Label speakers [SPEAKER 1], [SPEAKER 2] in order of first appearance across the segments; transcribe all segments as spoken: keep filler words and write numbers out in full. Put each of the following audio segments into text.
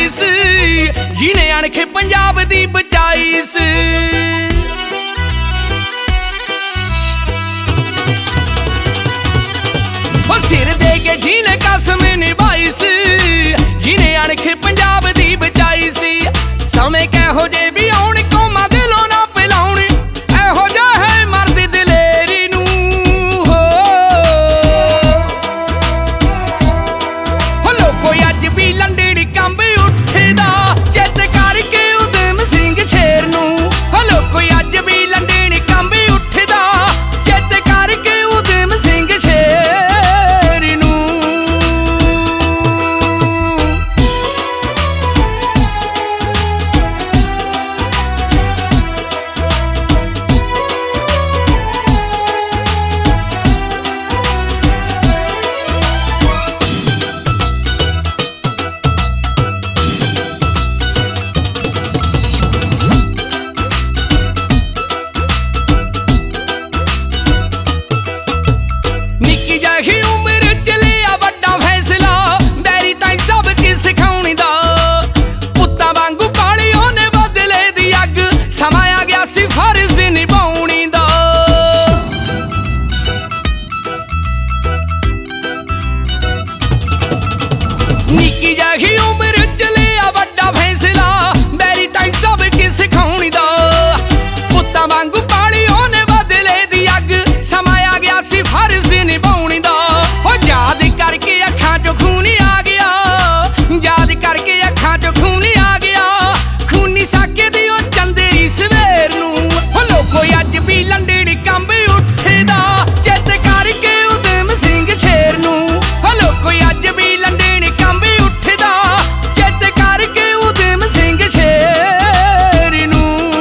[SPEAKER 1] निभाई सी, जिन्हें अणखे पंजाब दी बचाई सी। वो सिर दे के जिन्हें कसम निभाई सी, जिन्हें अणखे पंजाब दी बचाई सी। समय कहो जे भी आउण कौमां दिलों ना पिलाउण, एहो जिहा है मर्द दलेरी नूं हो। हो लोको अज भी लंडड़ी कंब उठदा, चित करके उधम सिंह शेर नूं। हो लोको अज भी लंडड़ी कंब उठदा, चित करके उधम सिंह शेर नूं। निक्की जही उम्र च लिया वड्डा फैसला, बैरी ताई सब की सिखाउणी दा। पुत्तां वांगू पाली ओने बदले दी अग, समा आ गया सी फर्ज निभाउणी दा। हो याद करके अखां चों खून आ गया, याद करके अखां चों खून आ गया। खूनी साके दी ओ चंदेरी सवेर नूं। हो लोको अज भी लंडड़ी कंब उठदा, चित करके उधम सिंह शेर नूं। हो लोको अज भी लंडड़ी कंब उठदा, चित करके उधम सिंह शेर नूं।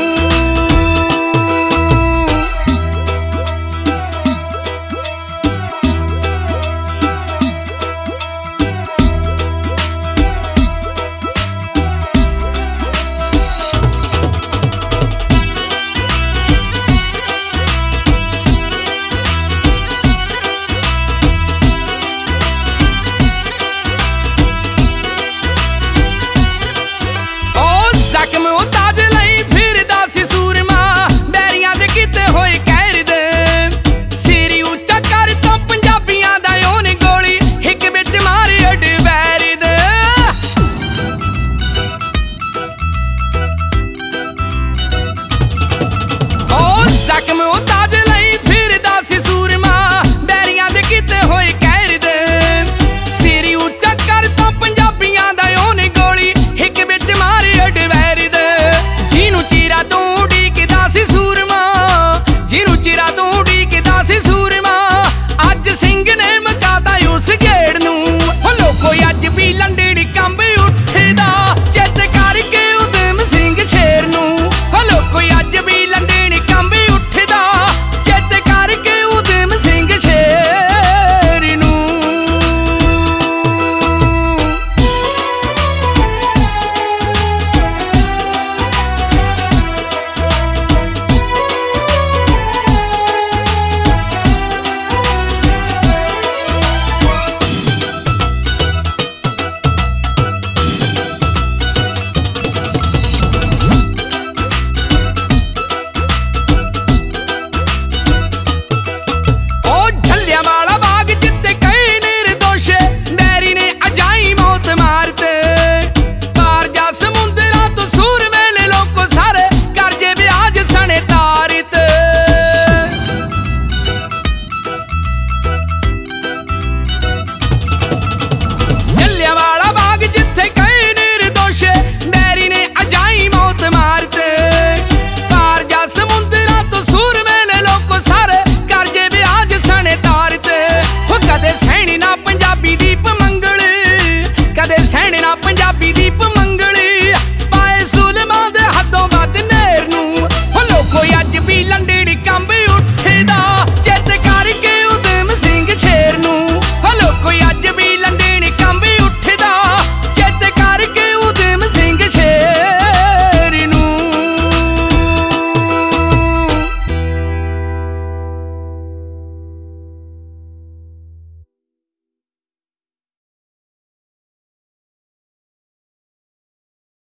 [SPEAKER 1] जख्म ताज लई फिरदा सी सूरमा, बैरियां दे कीते होए कहर दे। सिर उच्चा कर तां पंजाबियां दा ओने गोली, हिक विच मारे अड बैर दे। ओ जख्म ताज लई फिरदा सी सूरमा, बैरियां दे कीते होए कहर दे। सिर उच्चा कर तां पंजाबियां दा ओने गोली, हिक विच मारे अड बैर दे। जिन्हू चिरा तू उड़ीकदा सी सूरमा, जिन्हू चिरा तू उड़ीकदा सी सूरमा, अज सिंह ने मकाता उस गेड़ नूं। हो लोको अज भी लंडड़ी कंब उठदा, चित करके उधम सिंह शेर नूं। हो लोको अज भी लंडड़ी कंब उठदा, चित करके उधम सिंह शेर नूं। कदे सैनी ना पंजाबी दीप